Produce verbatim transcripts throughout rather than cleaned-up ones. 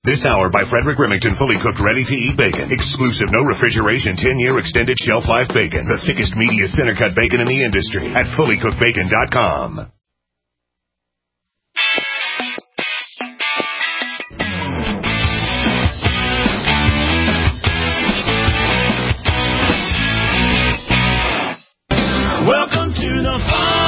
This hour by Frederick Remington, fully cooked, ready-to-eat bacon. Exclusive, no refrigeration, ten-year extended shelf life bacon. The thickest, meatiest, center-cut bacon in the industry at fully cooked bacon dot com. Welcome to the farm.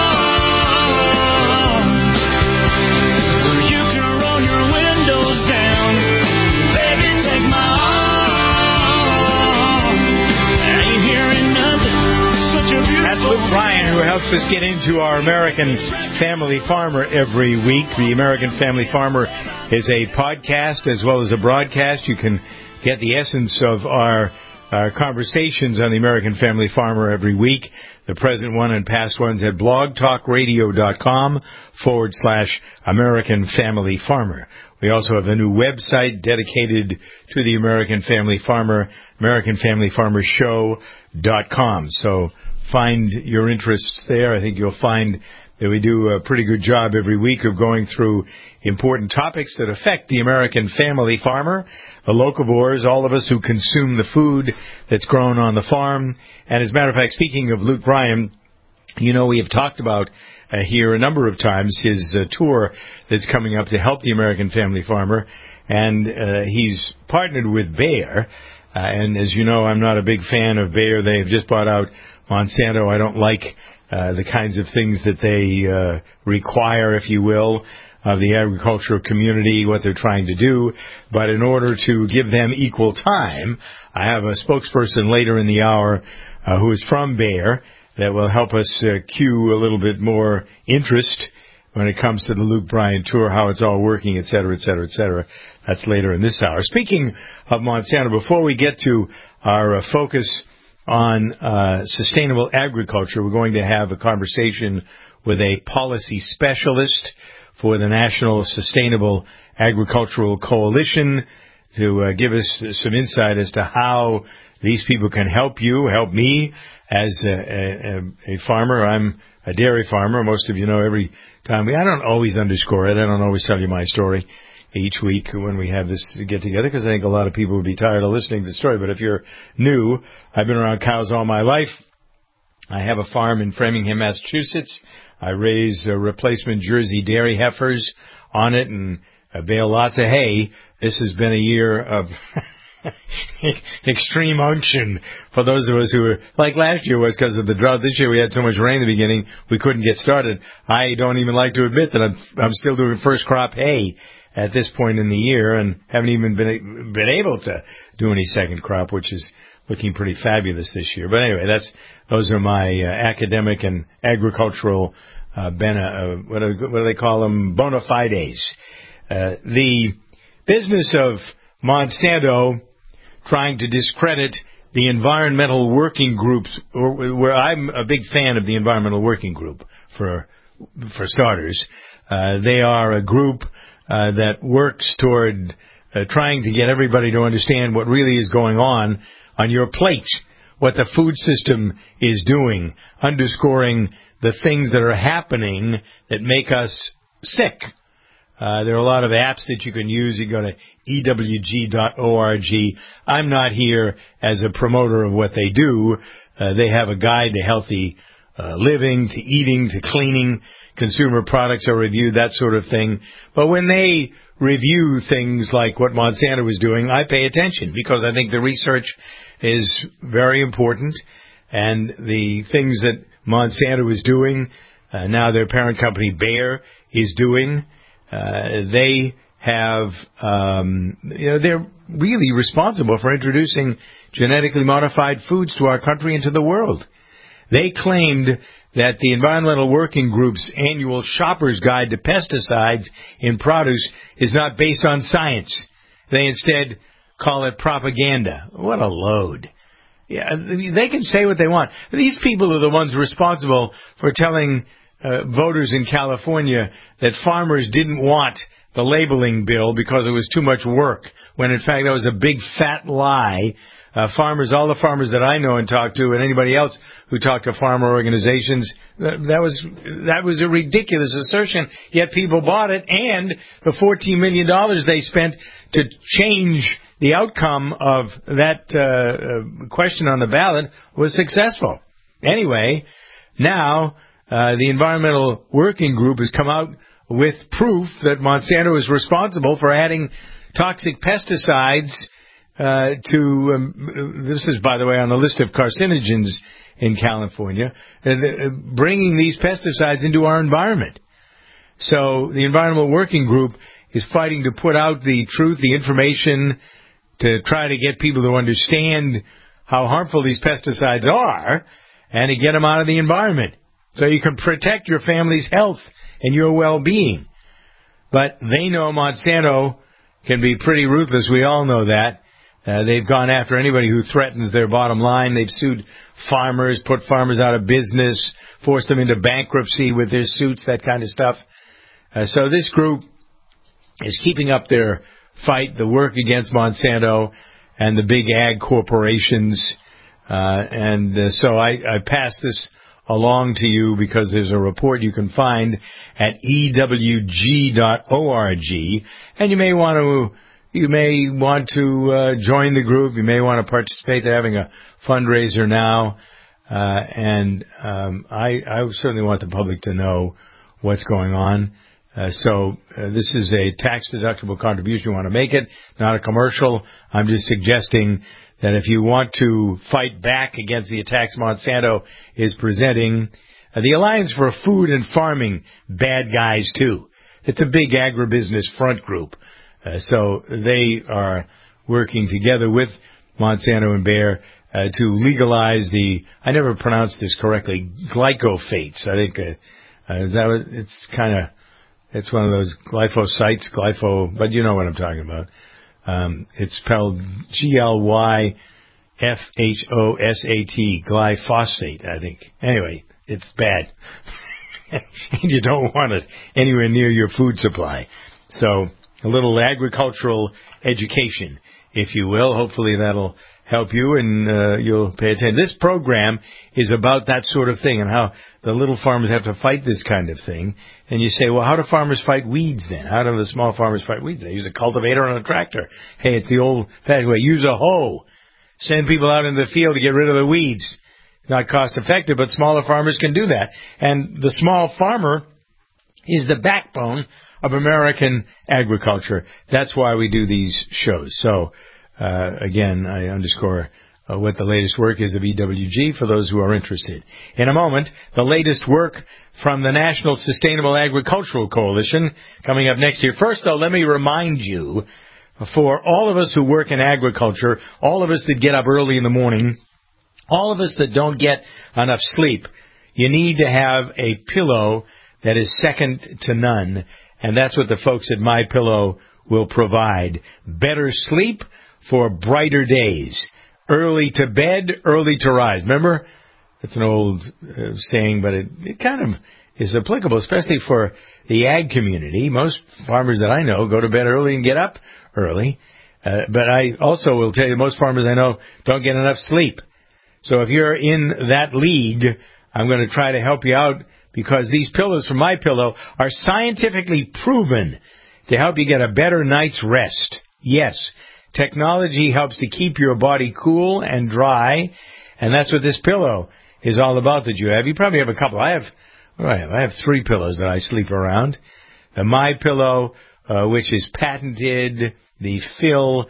That's Luke Bryan, who helps us get into our American Family Farmer every week. The American Family Farmer is a podcast as well as a broadcast. You can get the essence of our, our conversations on the American Family Farmer every week, the present one and past ones, at blogtalkradio.com forward slash American Family Farmer. We also have a new website dedicated to the American Family Farmer, American Family Farmer Show dot com. So find your interests there. I think you'll find that we do a pretty good job every week of going through important topics that affect the American family farmer, the locavores, all of us who consume the food that's grown on the farm. And as a matter of fact, speaking of Luke Bryan, you know, we have talked about uh, here a number of times his uh, tour that's coming up to help the American family farmer. And uh, he's partnered with Bayer. Uh, and as you know, I'm not a big fan of Bayer. They've just bought out Monsanto. I don't like uh, the kinds of things that they uh, require, if you will, of the agricultural community, what they're trying to do. But in order to give them equal time, I have a spokesperson later in the hour uh, who is from Bayer that will help us uh, cue a little bit more interest when it comes to the Luke Bryan tour, how it's all working, et cetera, et cetera, et cetera. That's later in this hour. Speaking of Monsanto, before we get to our uh, focus on uh, sustainable agriculture, we're going to have a conversation with a policy specialist for the National Sustainable Agricultural Coalition to uh, give us some insight as to how these people can help you, help me as a, a, a farmer. I'm a dairy farmer. Most of you know every time. We, I don't always underscore it. I don't always tell you my story each week when we have this get-together, because I think a lot of people would be tired of listening to the story. But if you're new, I've been around cows all my life. I have a farm in Framingham, Massachusetts. I raise uh, replacement Jersey dairy heifers on it and uh, bale lots of hay. This has been a year of extreme unction for those of us who were, like last year was because of the drought. This year we had so much rain in the beginning, we couldn't get started. I don't even like to admit that I'm, I'm still doing first crop hay at this point in the year, and haven't even been been able to do any second crop, which is looking pretty fabulous this year. But anyway, that's those are my uh, academic and agricultural uh, bena, uh, what, do, what do they call them? Bona fides. Uh, the business of Monsanto trying to discredit the environmental working groups, or where I'm a big fan of the environmental working group for for starters. Uh, they are a group Uh, that works toward uh, trying to get everybody to understand what really is going on on your plate, what the food system is doing, underscoring the things that are happening that make us sick. Uh, there are a lot of apps that you can use. You go to E W G dot org. I'm not here as a promoter of what they do. Uh, they have a guide to healthy uh, living, to eating, to cleaning. Consumer products are reviewed, that sort of thing. But when they review things like what Monsanto is doing, I pay attention because I think the research is very important. And the things that Monsanto is doing, uh, now their parent company Bayer is doing, uh, they have, um, you know, they're really responsible for introducing genetically modified foods to our country and to the world. They claimed that the Environmental Working Group's annual Shopper's Guide to Pesticides in Produce is not based on science. They instead call it propaganda. What a load. Yeah, they can say what they want. These people are the ones responsible for telling uh, voters in California that farmers didn't want the labeling bill because it was too much work, when in fact that was a big fat lie. Uh, farmers, all the farmers that I know and talk to, and anybody else who talk to farmer organizations, That was that was a ridiculous assertion, yet people bought it, and the fourteen million dollars they spent to change the outcome of that uh, question on the ballot was successful. Anyway, now uh, the Environmental Working Group has come out with proof that Monsanto is responsible for adding toxic pesticides uh, to, um, this is, by the way, on the list of carcinogens in California, uh, bringing these pesticides into our environment. So the Environmental Working Group is fighting to put out the truth, the information, to try to get people to understand how harmful these pesticides are and to get them out of the environment so you can protect your family's health and your well-being. But they know Monsanto can be pretty ruthless. We all know that. Uh, they've gone after anybody who threatens their bottom line. They've sued farmers, put farmers out of business, forced them into bankruptcy with their suits, that kind of stuff. Uh, so this group is keeping up their fight, the work against Monsanto and the big ag corporations. Uh, and uh, so I, I pass this along to you because there's a report you can find at E W G dot org, and you may want to you may want to uh, join the group. You may want to participate. They're having a fundraiser now, uh, and um, I, I certainly want the public to know what's going on. Uh, so uh, this is a tax-deductible contribution. You want to make it, not a commercial. I'm just suggesting that if you want to fight back against the attacks Monsanto is presenting, uh, the Alliance for Food and Farming, bad guys too. It's a big agribusiness front group. Uh, so they are working together with Monsanto and Bayer uh, to legalize the, I never pronounced this correctly, glycophates. I think uh, uh, is that what, it's kind of, it's one of those glyphosites, glypho, but you know what I'm talking about. Um, it's spelled G L Y F H O S A T, glyphosate, I think. Anyway, it's bad. And you don't want it anywhere near your food supply. So a little agricultural education, if you will. Hopefully that'll help you and uh, you'll pay attention. This program is about that sort of thing and how the little farmers have to fight this kind of thing. And you say, well, how do farmers fight weeds then? How do the small farmers fight weeds? They use a cultivator on a tractor. Hey, it's the old fashioned way. Use a hoe. Send people out into the field to get rid of the weeds. Not cost effective, but smaller farmers can do that. And the small farmer is the backbone of American agriculture. That's why we do these shows. So, uh, again, I underscore uh, what the latest work is of E W G for those who are interested. In a moment, the latest work from the National Sustainable Agricultural Coalition coming up next year. First, though, let me remind you, for all of us who work in agriculture, all of us that get up early in the morning, all of us that don't get enough sleep, you need to have a pillow that is second to none. And that's what the folks at MyPillow will provide. Better sleep for brighter days. Early to bed, early to rise. Remember? That's an old uh, saying, but it, it kind of is applicable, especially for the ag community. Most farmers that I know go to bed early and get up early. Uh, but I also will tell you most farmers I know don't get enough sleep. So if you're in that league, I'm going to try to help you out because these pillows from MyPillow are scientifically proven to help you get a better night's rest. Yes, technology helps to keep your body cool and dry, and that's what this pillow is all about that you have. You probably have a couple. I have, what do I have? I have three pillows that I sleep around. The MyPillow, uh, which is patented. The fill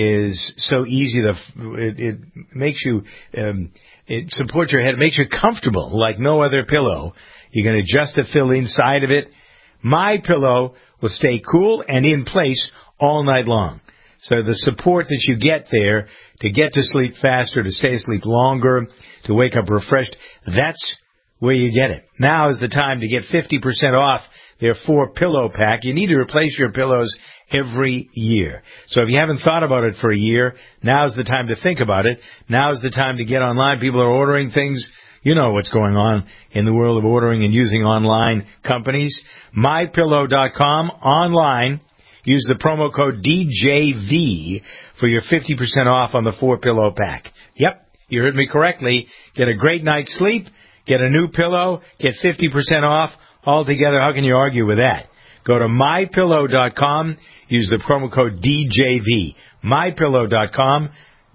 is so easy. The it, it makes you um, it supports your head. It makes you comfortable like no other pillow. You can adjust the fill inside of it. MyPillow will stay cool and in place all night long. So the support that you get there to get to sleep faster, to stay asleep longer, to wake up refreshed, that's where you get it. Now is the time to get fifty percent off their four pillow pack. You need to replace your pillows every year. So if you haven't thought about it for a year, now's the time to think about it. Now's the time to get online. People are ordering things. You know what's going on in the world of ordering and using online companies. My Pillow dot com online. Use the promo code D J V for your fifty percent off on the four pillow pack. Yep, you heard me correctly. Get a great night's sleep. Get a new pillow, get fifty percent off altogether. How can you argue with that? Go to my pillow dot com, use the promo code D J V. my pillow dot com,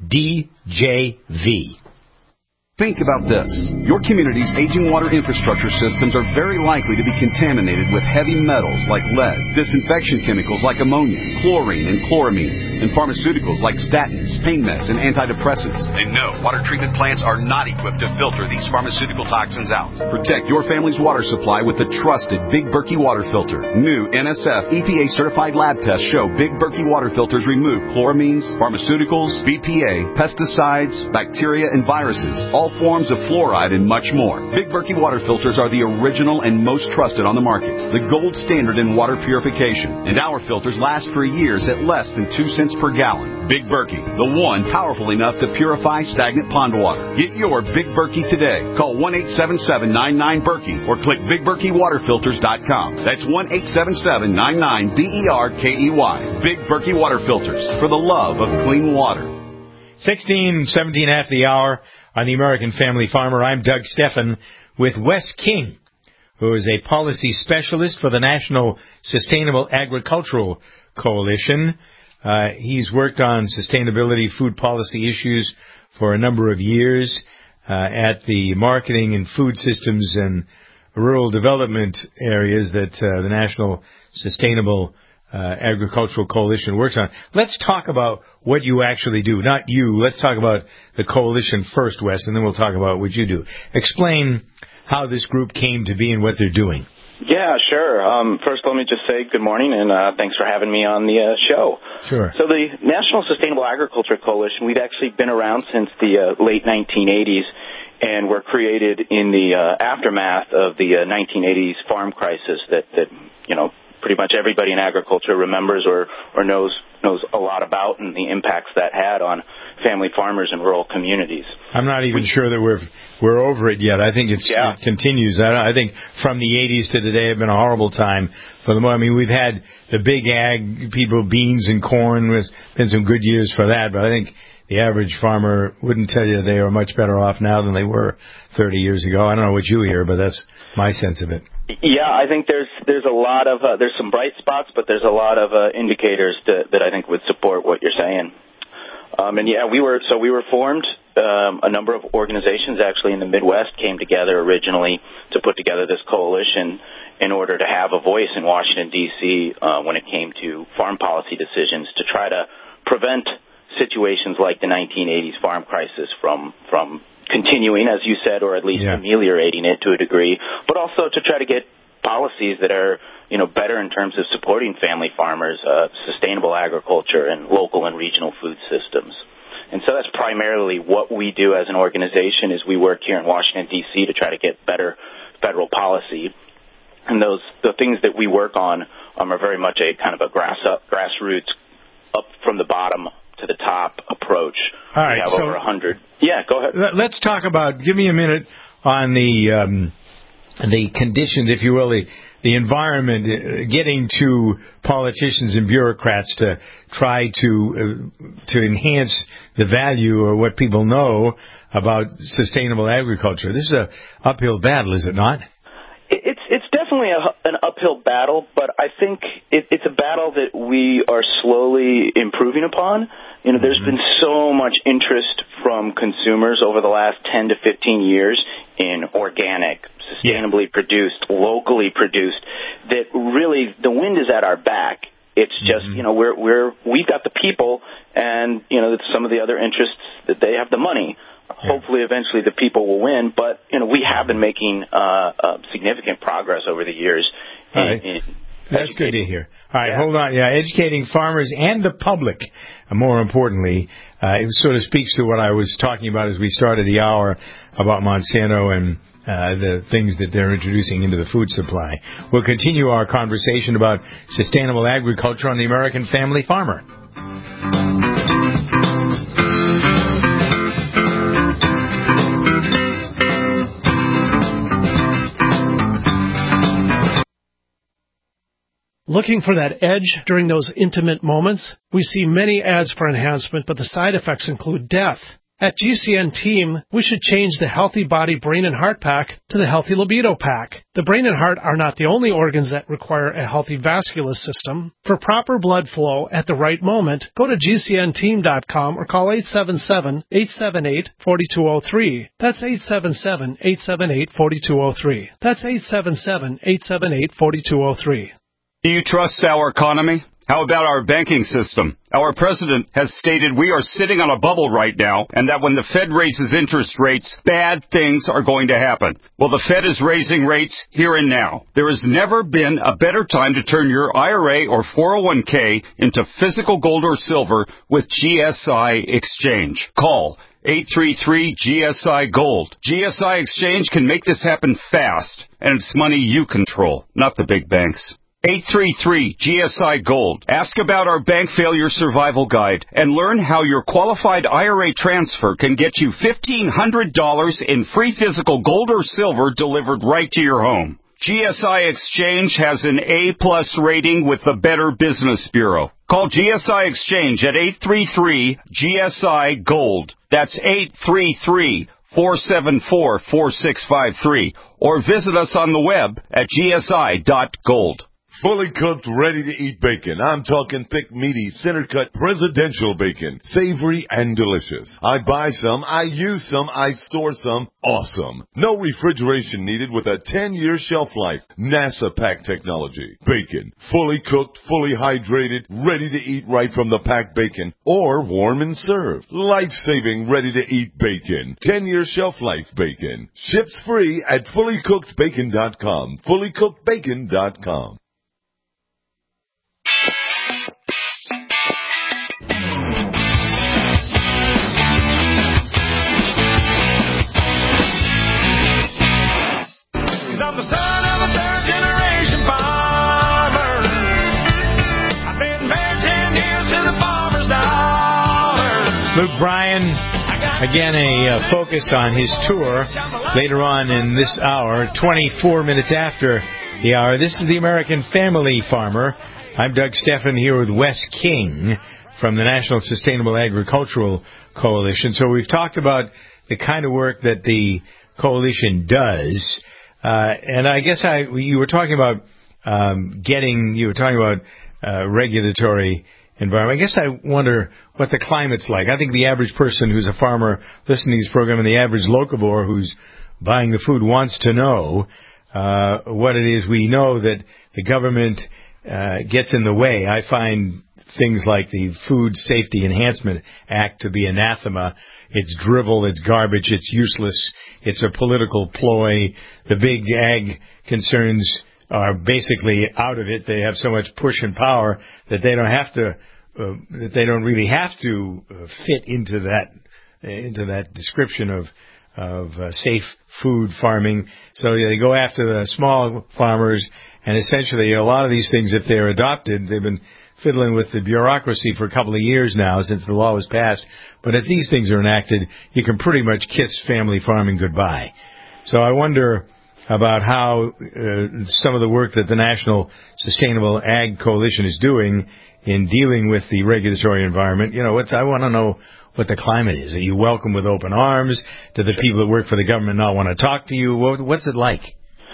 D J V. Think about this. Your community's aging water infrastructure systems are very likely to be contaminated with heavy metals like lead, disinfection chemicals like ammonia, chlorine and chloramines, and pharmaceuticals like statins, pain meds, and antidepressants. And no, water treatment plants are not equipped to filter these pharmaceutical toxins out. Protect your family's water supply with the trusted Big Berkey water filter. New N S F E P A-certified lab tests show Big Berkey water filters remove chloramines, pharmaceuticals, B P A, pesticides, bacteria, and viruses, all forms of fluoride, and much more. Big Berkey water filters are the original and most trusted on the market, the gold standard in water purification. And our filters last for years at less than two cents per gallon. Big Berkey, the one powerful enough to purify stagnant pond water. Get your Big Berkey today. Call one eight seven seven, nine nine, Berkey or click big berkey water filters dot com. That's one eight seven seven, nine nine, B E R K E Y. Big Berkey water filters, for the love of clean water. sixteen, seventeen after the hour on the American Family Farmer. I'm Doug Steffen with Wes King, who is a policy specialist for the National Sustainable Agricultural Coalition. Uh, he's worked on sustainability food policy issues for a number of years uh, at the marketing and food systems and rural development areas that uh, the National Sustainable Uh, Agricultural Coalition works on. Let's talk about what you actually do. Not you. Let's talk about the coalition first, Wes, and then we'll talk about what you do. Explain how this group came to be and what they're doing. Yeah, sure. Um, first, let me just say good morning, and uh, thanks for having me on the uh, show. Sure. So the National Sustainable Agriculture Coalition, we've actually been around since the uh, late nineteen eighties, and were created in the uh, aftermath of the uh, nineteen eighties farm crisis that, that you know, pretty much everybody in agriculture remembers or, or knows knows a lot about, and the impacts that had on family farmers in rural communities. I'm not even sure that we're we're over it yet. I think it's, yeah. it continues. I, I think from the eighties to today have been a horrible time for them. I mean, we've had the big ag people, beans and corn. There's been some good years for that, but I think the average farmer wouldn't tell you they are much better off now than they were thirty years ago. I don't know what you hear, but that's my sense of it. Yeah, I think there's there's a lot of uh, there's some bright spots, but there's a lot of uh, indicators to, that I think would support what you're saying. Um, and yeah, we were so we were formed. Um, a number of organizations actually in the Midwest came together originally to put together this coalition in order to have a voice in Washington D C uh, when it came to farm policy decisions to try to prevent situations like the nineteen eighties farm crisis from from continuing, as you said, or at least yeah. ameliorating it to a degree, but also to try to get policies that are, you know, better in terms of supporting family farmers, uh, sustainable agriculture, and local and regional food systems. And so that's primarily what we do as an organization. Is we work here in Washington D C to try to get better federal policy, and those the things that we work on um, are very much a kind of a grass up, grassroots, up from the bottom to the top approach. All right, we have so over a hundred. Yeah, go ahead. Let's talk about. Give me a minute on the um, the conditions, if you will, the, the environment, uh, getting to politicians and bureaucrats to try to uh, to enhance the value or what people know about sustainable agriculture. This is a uphill battle, is it not? It's it's definitely a, an uphill battle, but I think it, it's a battle that we are slowly improving upon. You know, there's been so much interest from consumers over the last ten to fifteen years in organic, sustainably yeah. produced, locally produced, that really the wind is at our back. It's just, mm-hmm. you know, we're we're we've got the people, and you know, some of the other interests that they have the money. Yeah. Hopefully, eventually, the people will win. But you know, we have been making uh, uh, significant progress over the years. In, All right. in That's good to hear. All right, yeah. hold on. Yeah, educating farmers and the public, uh, more importantly, uh, it sort of speaks to what I was talking about as we started the hour about Monsanto and uh, the things that they're introducing into the food supply. We'll continue our conversation about sustainable agriculture on the American Family Farmer. Looking for that edge during those intimate moments? We see many ads for enhancement, but the side effects include death. At G C N Team, we should change the Healthy Body, Brain, and Heart Pack to the Healthy Libido Pack. The brain and heart are not the only organs that require a healthy vascular system. For proper blood flow at the right moment, go to G C N team dot com or call eight seven seven, eight seven eight, four two zero three. That's eight seven seven, eight seven eight, four two zero three. That's eight seven seven, eight seven eight, four two zero three. Do you trust our economy? How about our banking system? Our president has stated we are sitting on a bubble right now, and that when the Fed raises interest rates, bad things are going to happen. Well, the Fed is raising rates here and now. There has never been a better time to turn your I R A or four oh one k into physical gold or silver with G S I Exchange. Call eight three three G S I Gold. G S I Exchange can make this happen fast, and it's money you control, not the big banks. eight three three G S I Gold. Ask about our bank failure survival guide and learn how your qualified I R A transfer can get you fifteen hundred dollars in free physical gold or silver delivered right to your home. G S I Exchange has an A-plus rating with the Better Business Bureau. Call G S I Exchange at eight three three G S I Gold. That's eight three three, four seven four, four six five three. Or visit us on the web at G S I dot gold. Fully cooked, ready-to-eat bacon. I'm talking thick, meaty, center-cut presidential bacon. Savory and delicious. I buy some, I use some, I store some. Awesome. No refrigeration needed with a ten-year shelf life. NASA pack technology. Bacon. Fully cooked, fully hydrated, ready to eat right from the packed bacon. Or warm and served. Life-saving, ready-to-eat bacon. ten-year shelf life bacon. Ships free at fully cooked bacon dot com. fully cooked bacon dot com. I'm the son of a third-generation farmer. I've been married ten years to the farmer's daughter. Luke Bryan, again, a uh, focus on his tour later on in this hour, twenty-four minutes after the hour. This is the American Family Farmer. I'm Doug Steffen here with Wes King from the National Sustainable Agricultural Coalition. So we've talked about the kind of work that the coalition does. Uh, and I guess I, you were talking about um, getting, you were talking about uh, regulatory environment. I guess I wonder what the climate's like. I think the average person who's a farmer listening to this program and the average locavore who's buying the food wants to know uh, what it is. We know that the government uh, gets in the way. I find things like the Food Safety Enhancement Act to be anathema. It's drivel, it's garbage, it's useless, it's a political ploy. The big ag concerns are basically out of it. They have so much push and power that they don't have to, uh, that they don't really have to uh, fit into that, uh, into that description of, of uh, safe food farming. So yeah, they go after the small farmers, and essentially a lot of these things, if they're adopted, they've been fiddling with the bureaucracy for a couple of years now since the law was passed. But if these things are enacted, you can pretty much kiss family farming goodbye. So I wonder about how uh, some of the work that the National Sustainable Ag Coalition is doing in dealing with the regulatory environment. You know, what's, I want to know what the climate is. Are you welcome with open arms? Do the people that work for the government not want to talk to you? What, what's it like?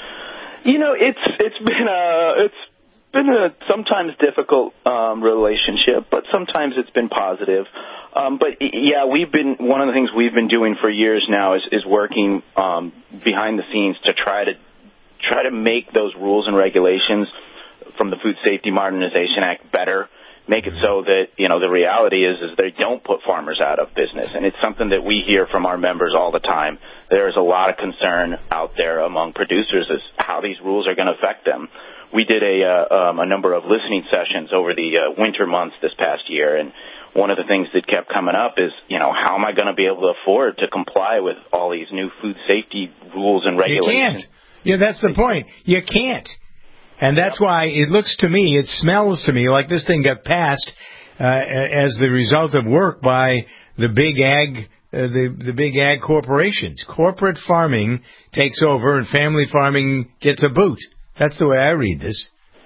You know, it's it's been a it's been a sometimes difficult um, relationship, but sometimes it's been positive. Um, but yeah, we've been one of the things we've been doing for years now is is working um, behind the scenes to try to try to make those rules and regulations from the Food Safety Modernization Act better. Make it so that, you know, the reality is is they don't put farmers out of business. And it's something that we hear from our members all the time. There is a lot of concern out there among producers as how these rules are going to affect them. We did a, uh, um, a number of listening sessions over the uh, winter months this past year, and one of the things that kept coming up is, you know, how am I going to be able to afford to comply with all these new food safety rules and regulations? You can't. Yeah, that's the point. You can't. And that's why it looks to me, it smells to me like this thing got passed uh, as the result of work by the big ag, uh, the the big ag corporations. Corporate farming takes over, and family farming gets a boot. That's the way I read this.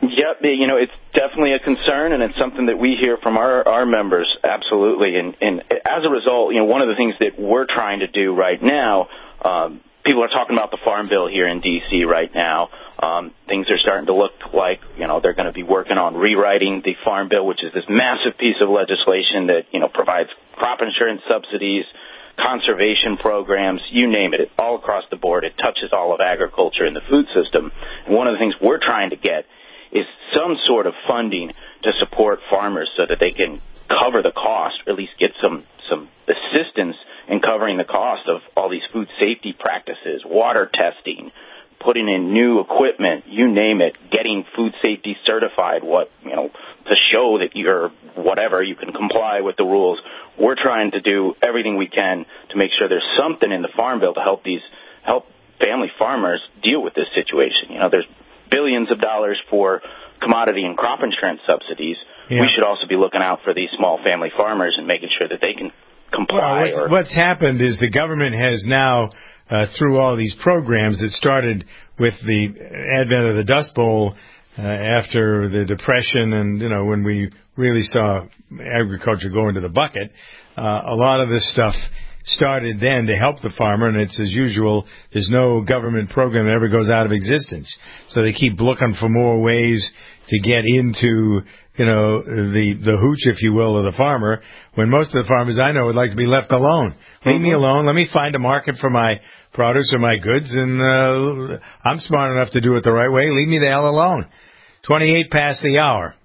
Yep, you know, it's definitely a concern, and it's something that we hear from our, our members, absolutely. And, and as a result, you know, one of the things that we're trying to do right now, um, people are talking about the Farm Bill here in D C right now. Um, things are starting to look like, you know, they're going to be working on rewriting the Farm Bill, which is this massive piece of legislation that, you know, provides crop insurance subsidies, conservation programs, you name it, it, all across the board. It touches all of agriculture and the food system. And one of the things we're trying to get is some sort of funding to support farmers so that they can cover the cost, or at least get some, some assistance in covering the cost of all these food safety practices, water testing, putting in new equipment, you name it, getting food safety certified, what, you know, to show that you're whatever, you can comply with the rules. We're trying to do everything we can to make sure there's something in the Farm Bill to help these, help family farmers deal with this situation. You know, there's billions of dollars for commodity and crop insurance subsidies. Yeah. We should also be looking out for these small family farmers and making sure that they can comply. Well, what's, or, what's happened is the government has now, uh, through all these programs that started with the advent of the Dust Bowl uh, after the Depression, and, you know, when we really saw agriculture go into the bucket, uh, a lot of this stuff started then to help the farmer, and it's as usual, there's no government program that ever goes out of existence. So they keep looking for more ways to get into, you know, the the hooch, if you will, of the farmer, when most of the farmers I know would like to be left alone. Leave me alone. Let me find a market for my produce or my goods, and uh, I'm smart enough to do it the right way. Leave me the hell alone. twenty-eight past the hour.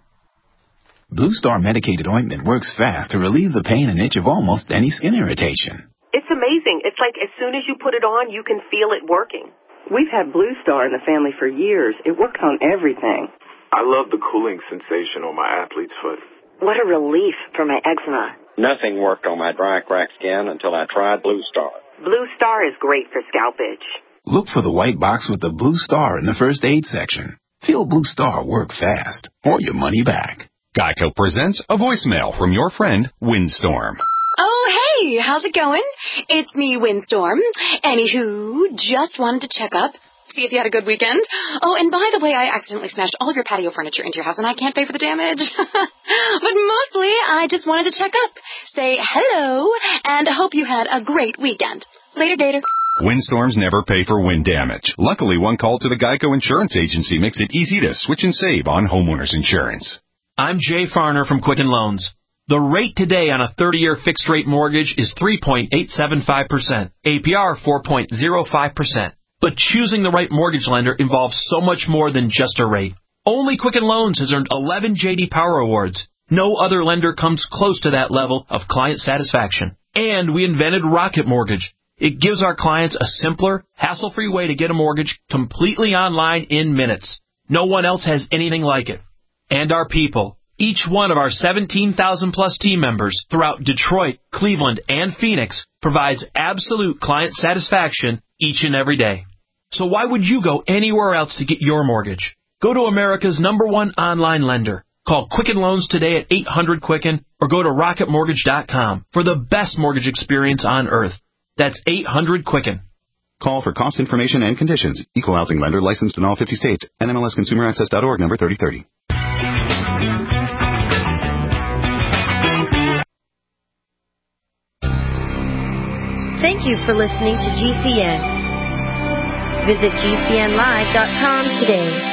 Blue Star medicated ointment works fast to relieve the pain and itch of almost any skin irritation. It's amazing. It's like as soon as you put it on, you can feel it working. We've had Blue Star in the family for years. It works on everything. I love the cooling sensation on my athlete's foot. What a relief for my eczema. Nothing worked on my dry, cracked skin until I tried Blue Star. Blue Star is great for scalp itch. Look for the white box with the Blue Star in the first aid section. Feel Blue Star work fast, or your money back. Geico presents a voicemail from your friend, Windstorm. Oh, hey, how's it going? It's me, Windstorm. Anywho, just wanted to check up, see if you had a good weekend. Oh, and by the way, I accidentally smashed all of your patio furniture into your house, and I can't pay for the damage. But mostly, I just wanted to check up, say hello, and hope you had a great weekend. Later, Gator. Windstorms never pay for wind damage. Luckily, one call to the Geico Insurance Agency makes it easy to switch and save on homeowners insurance. I'm Jay Farner from Quicken Loans. The rate today on a thirty-year fixed-rate mortgage is three point eight seven five percent, A P R four point zero five percent. But choosing the right mortgage lender involves so much more than just a rate. Only Quicken Loans has earned eleven J D Power Awards. No other lender comes close to that level of client satisfaction. And we invented Rocket Mortgage. It gives our clients a simpler, hassle-free way to get a mortgage completely online in minutes. No one else has anything like it. And our people. Each one of our seventeen thousand plus team members throughout Detroit, Cleveland, and Phoenix provides absolute client satisfaction each and every day. So why would you go anywhere else to get your mortgage? Go to America's number one online lender. Call Quicken Loans today at eight hundred Quicken or go to rocket mortgage dot com for the best mortgage experience on earth. That's eight hundred Quicken. Call for cost information and conditions. Equal housing lender licensed in all fifty states. N M L S consumer access dot org number thirty thirty. Thank you for listening to G C N. Visit G C N live dot com today.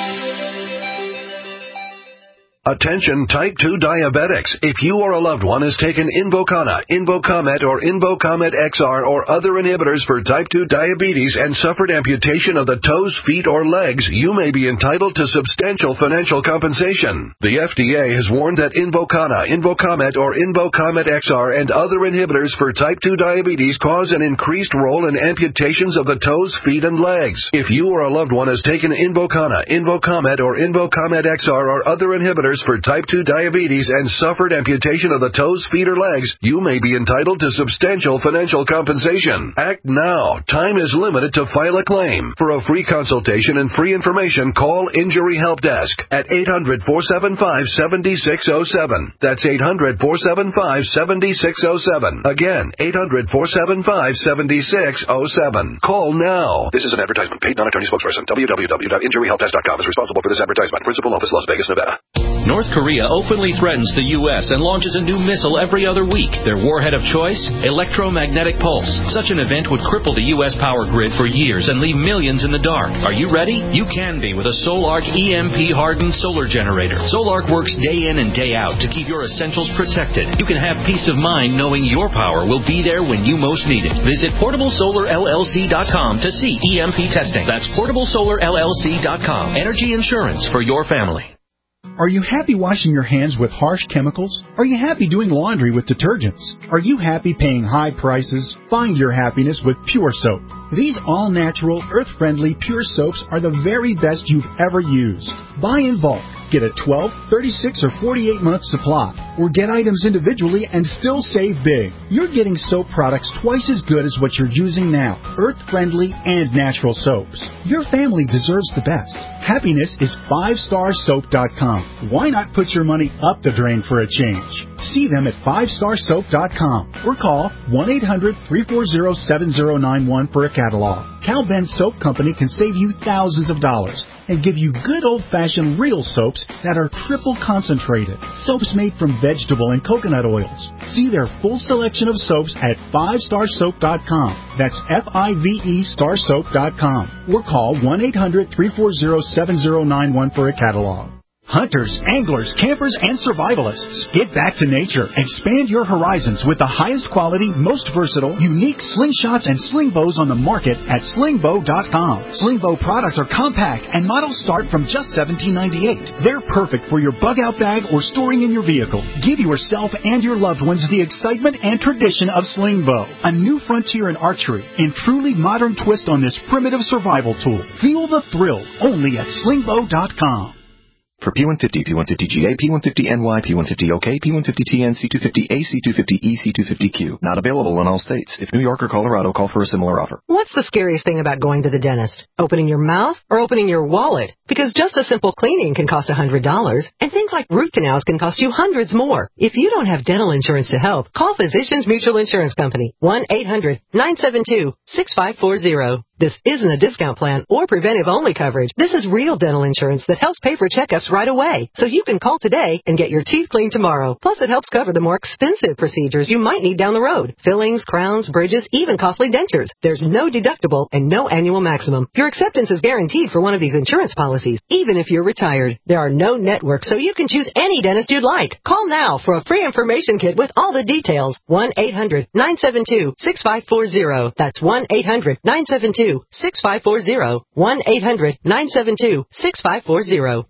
Attention type two diabetics. If you or a loved one has taken Invokana, Invokamet, or Invokamet X R or other inhibitors for type two diabetes and suffered amputation of the toes, feet, or legs, you may be entitled to substantial financial compensation. The F D A has warned that Invokana, Invokamet, or Invokamet X R and other inhibitors for type two diabetes cause an increased role in amputations of the toes, feet, and legs. If you or a loved one has taken Invokana, Invokamet, or Invokamet X R or other inhibitors inhibitors for type two diabetes and suffered amputation of the toes, feet, or legs, you may be entitled to substantial financial compensation. Act now. Time is limited to file a claim. For a free consultation and free information, call Injury Help Desk at eight hundred, four seven five, seven six zero seven. That's eight hundred, four seven five, seven six zero seven. Again, eight hundred, four seven five, seven six zero seven. Call now. This is an advertisement. Paid non-attorney spokesperson. w w w dot injury help desk dot com is responsible for this advertisement. Principal office, Las Vegas, Nevada. North Korea openly threatens the U S and launches a new missile every other week. Their warhead of choice? Electromagnetic pulse. Such an event would cripple the U S power grid for years and leave millions in the dark. Are you ready? You can be with a Solarc E M P-hardened solar generator. Solarc works day in and day out to keep your essentials protected. You can have peace of mind knowing your power will be there when you most need it. Visit portable solar L L C dot com to see E M P testing. That's portable solar L L C dot com. Energy insurance for your family. Are you happy washing your hands with harsh chemicals? Are you happy doing laundry with detergents? Are you happy paying high prices? Find your happiness with Pure Soap. These all-natural, earth-friendly Pure Soaps are the very best you've ever used. Buy in bulk. Get a twelve, thirty-six, or forty-eight month supply. Or get items individually and still save big. You're getting soap products twice as good as what you're using now. Earth-friendly and natural soaps. Your family deserves the best. Happiness is five star soap dot com. Why not put your money up the drain for a change? See them at five star soap dot com or call one eight hundred, three four zero, seven zero nine one for a catalog. Cal Ben Soap Company can save you thousands of dollars and give you good old-fashioned real soaps that are triple concentrated. Soaps made from vegetable and coconut oils. See their full selection of soaps at five star soap dot com. That's F I V E star soap dot com. Or call one eight hundred, three four zero, seven zero nine one for a catalog. Hunters, anglers, campers, and survivalists. Get back to nature. Expand your horizons with the highest quality, most versatile, unique slingshots and sling bows on the market at sling bow dot com. Sling bow products are compact and models start from just seventeen ninety-eight. They're perfect for your bug out bag or storing in your vehicle. Give yourself and your loved ones the excitement and tradition of sling bow. A new frontier in archery and truly modern twist on this primitive survival tool. Feel the thrill only at sling bow dot com. For P one fifty, P one fifty G A, P one fifty N Y, P one fifty O K, P one fifty T N, C two fifty A, C two fifty E, C two fifty Q. Not available in all states. If New York or Colorado, call for a similar offer. What's the scariest thing about going to the dentist? Opening your mouth or opening your wallet? Because just a simple cleaning can cost one hundred dollars, and things like root canals can cost you hundreds more. If you don't have dental insurance to help, call Physicians Mutual Insurance Company, one eight hundred, nine seven two, six five four zero. This isn't a discount plan or preventive-only coverage. This is real dental insurance that helps pay for checkups right away. So you can call today and get your teeth cleaned tomorrow. Plus, it helps cover the more expensive procedures you might need down the road. Fillings, crowns, bridges, even costly dentures. There's no deductible and no annual maximum. Your acceptance is guaranteed for one of these insurance policies, even if you're retired. There are no networks, so you can choose any dentist you'd like. Call now for a free information kit with all the details. one eight hundred, nine seven two, six five four zero. That's one eight hundred, nine seven two, six five four zero. one eight hundred, nine seven two, six five four zero.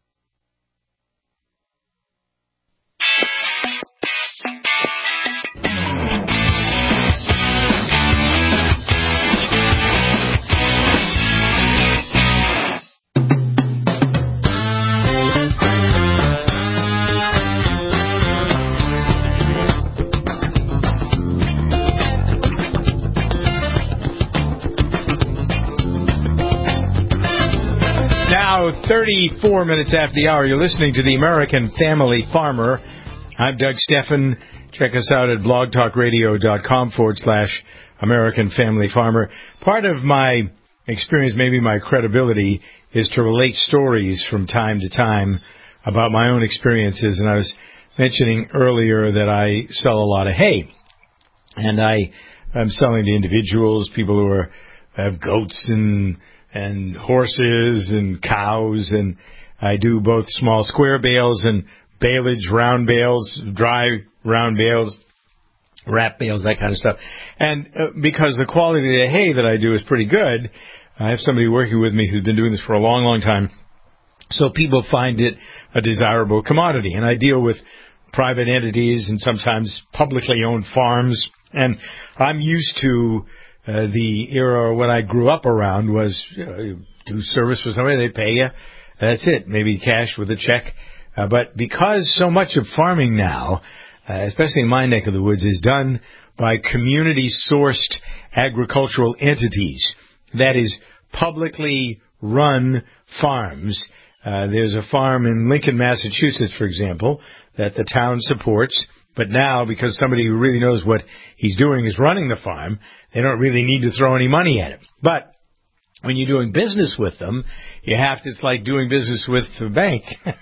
thirty-four minutes after the hour, you're listening to the American Family Farmer. I'm Doug Steffen. Check us out at blogtalkradio.com forward slash American Family Farmer. Part of my experience, maybe my credibility, is to relate stories from time to time about my own experiences. And I was mentioning earlier that I sell a lot of hay. And I am selling to individuals, people who are have goats and and horses and cows, and I do both small square bales and baleage, round bales, dry round bales, wrap bales, that kind of stuff. And uh, because the quality of the hay that I do is pretty good, I have somebody working with me who's been doing this for a long, long time, so people find it a desirable commodity. And I deal with private entities and sometimes publicly owned farms, and I'm used to Uh, the era when I grew up around was uh, do service for somebody, they pay you, that's it. Maybe cash with a check Uh, but because so much of farming now, uh, especially in my neck of the woods, is done by community-sourced agricultural entities, that is, publicly run farms. Uh, there's a farm in Lincoln, Massachusetts, for example, that the town supports. But now, because somebody who really knows what he's doing is running the farm, they don't really need to throw any money at it. But when you're doing business with them, you have to, it's like doing business with the bank.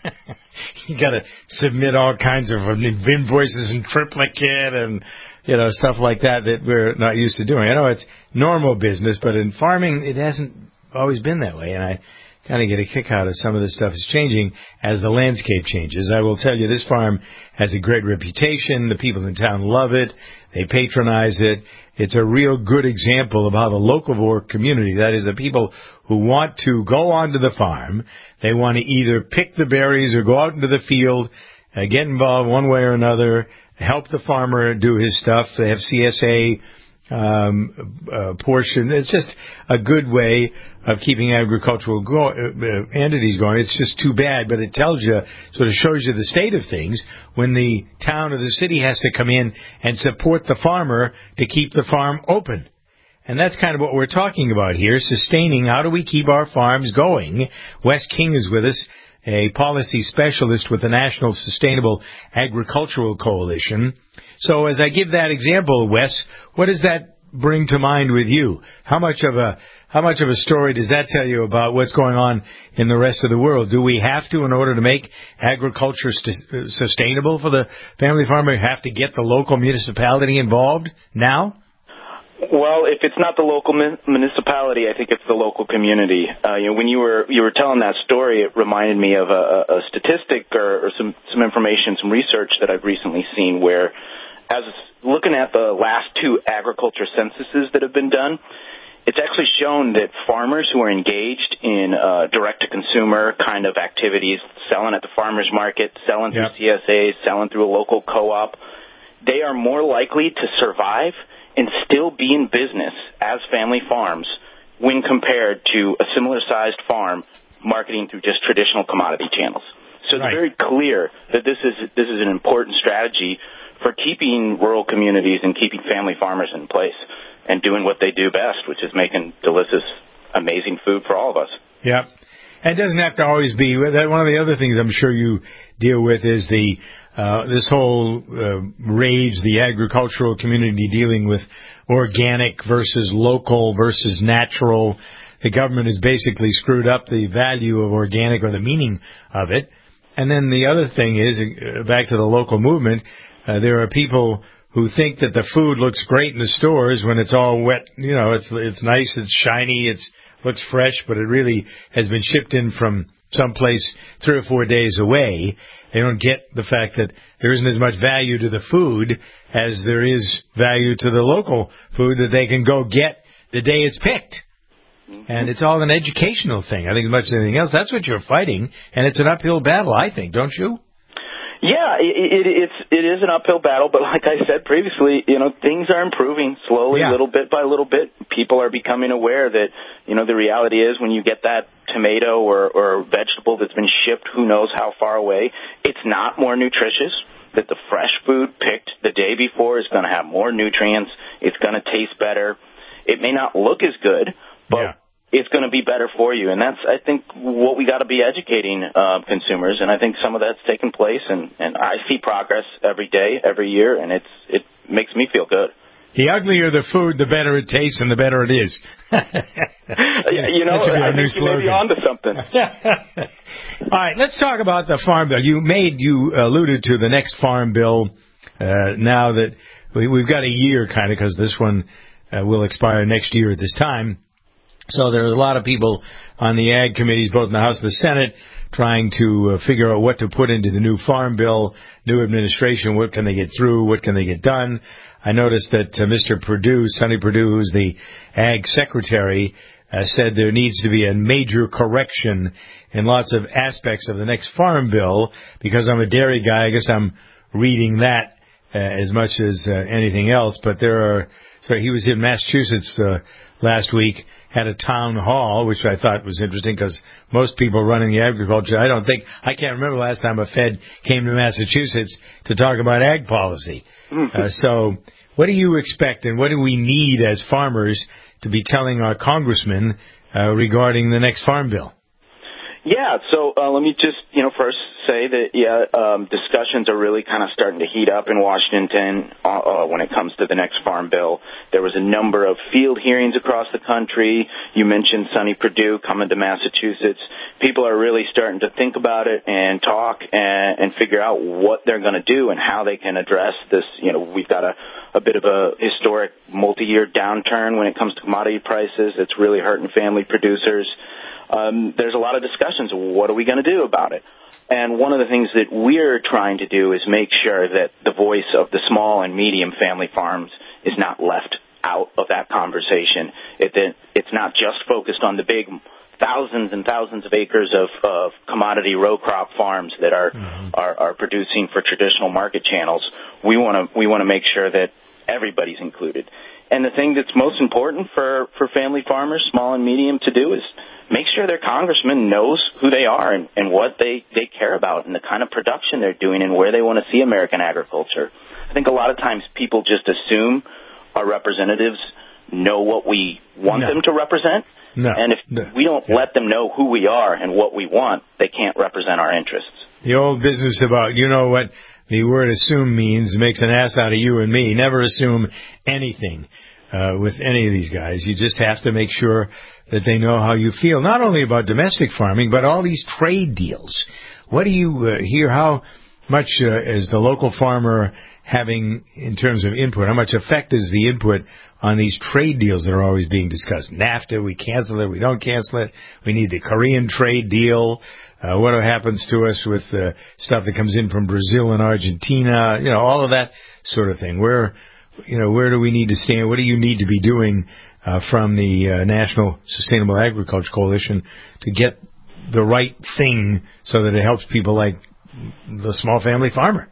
You got to submit all kinds of invoices in triplicate and, you know, stuff like that that we're not used to doing. I know it's normal business, but in farming, it hasn't always been that way. And I kind of get a kick out of some of this stuff is changing as the landscape changes. I will tell you, this farm has a great reputation. The people in town love it. They patronize it. It's a real good example of how the locavore community, that is the people who want to go onto the farm, they want to either pick the berries or go out into the field, uh, get involved one way or another, help the farmer do his stuff. They have C S A um, uh, portion. It's just a good way of keeping agricultural go- uh, entities going. It's just too bad, but it tells you, sort of shows you the state of things when the town or the city has to come in and support the farmer to keep the farm open. And that's kind of what we're talking about here, sustaining. How do we keep our farms going? Wes King is with us, a policy specialist with the National Sustainable Agricultural Coalition. So as I give that example, Wes, what does that bring to mind with you? How much of a how much of a story does that tell you about what's going on in the rest of the world? Do we have to, in order to make agriculture st- sustainable for the family farmer, have to get the local municipality involved now? Well, if it's not the local municipality, I think it's the local community. Uh, you know, when you were you were telling that story, it reminded me of a, a statistic or, or some some information, some research that I've recently seen, where, as looking at the last two agriculture censuses that have been done, it's actually shown that farmers who are engaged in uh, direct-to-consumer kind of activities, selling at the farmers market, selling through yep. C S As, selling through a local co-op, they are more likely to survive and still be in business as family farms when compared to a similar-sized farm marketing through just traditional commodity channels. So it's right. very clear that this is this is an important strategy for keeping rural communities and keeping family farmers in place and doing what they do best, which is making delicious, amazing food for all of us. Yep. And it doesn't have to always be. One of the other things I'm sure you deal with is the uh, this whole uh, rage, the agricultural community dealing with organic versus local versus natural. The government has basically screwed up the value of organic or the meaning of it. And then the other thing is, uh, back to the local movement, uh, there are people who think that the food looks great in the stores when it's all wet. You know, it's it's nice, it's shiny, it's looks fresh, but it really has been shipped in from someplace three or four days away. They don't get the fact that there isn't as much value to the food as there is value to the local food that they can go get the day it's picked. Mm-hmm. And it's all an educational thing. I think as much as anything else, that's what you're fighting, and it's an uphill battle, I think, don't you? Yeah, it, it, it's it is an uphill battle, but like I said previously, you know, things are improving slowly, yeah. little bit by little bit. People are becoming aware that, you know, the reality is when you get that tomato or, or vegetable that's been shipped who knows how far away, it's not more nutritious, that the fresh food picked the day before is going to have more nutrients, it's going to taste better. It may not look as good, but yeah. it's going to be better for you. And that's, I think, what we got to be educating uh, consumers. And I think some of that's taken place. And, and I see progress every day, every year, and it's it makes me feel good. The uglier the food, the better it tastes and the better it is. you know, I think you may be onto something. All right, let's talk about the farm bill. You made, you alluded to the next farm bill uh, now that we, we've got a year kind of because this one uh, will expire next year at this time. So there are a lot of people on the ag committees, both in the House and the Senate, trying to uh, figure out what to put into the new farm bill, new administration, what can they get through, what can they get done. I noticed that uh, Mister Perdue, Sonny Perdue, who's the ag secretary, uh, said there needs to be a major correction in lots of aspects of the next farm bill. Because I'm a dairy guy, I guess I'm reading that uh, as much as uh, anything else. But there are So he was in Massachusetts uh, last week, had a town hall, which I thought was interesting because most people running the agriculture, I don't think, I can't remember the last time a Fed came to Massachusetts to talk about ag policy. Uh, so what do you expect and what do we need as farmers to be telling our congressmen uh, regarding the next farm bill? Yeah, so uh, let me just, you know, first say that, yeah, um, discussions are really kind of starting to heat up in Washington uh, uh, when it comes to the next farm bill. There was a number of field hearings across the country. You mentioned Sonny Perdue coming to Massachusetts. People are really starting to think about it and talk and, and figure out what they're going to do and how they can address this. You know, we've got a, a bit of a historic multi-year downturn when it comes to commodity prices. It's really hurting family producers. Um, there's a lot of discussions. What are we going to do about it? And one of the things that we're trying to do is make sure that the voice of the small and medium family farms is not left out of that conversation. It, it, it's not just focused on the big thousands and thousands of acres of, of commodity row crop farms that are, mm-hmm. are are producing for traditional market channels. We want to we want to make sure that everybody's included. And the thing that's most important for, for family farmers, small and medium, to do is make sure their congressman knows who they are and, and what they, they care about and the kind of production they're doing and where they want to see American agriculture. I think a lot of times people just assume our representatives know what we want no. them to represent. No. And if no. we don't yeah. let them know who we are and what we want, they can't represent our interests. The old business about, you know what the word assume means, makes an ass out of you and me. Never assume anything uh, with any of these guys. You just have to make sure that they know how you feel, not only about domestic farming, but all these trade deals. What do you uh, hear? How much uh, is the local farmer having in terms of input? How much effect is the input on these trade deals that are always being discussed? NAFTA, we cancel it, we don't cancel it. We need the Korean trade deal. Uh, what happens to us with uh, stuff that comes in from Brazil and Argentina? You know, all of that sort of thing. Where, you know, where do we need to stand? What do you need to be doing uh, from the uh, National Sustainable Agriculture Coalition to get the right thing so that it helps people like the small family farmer?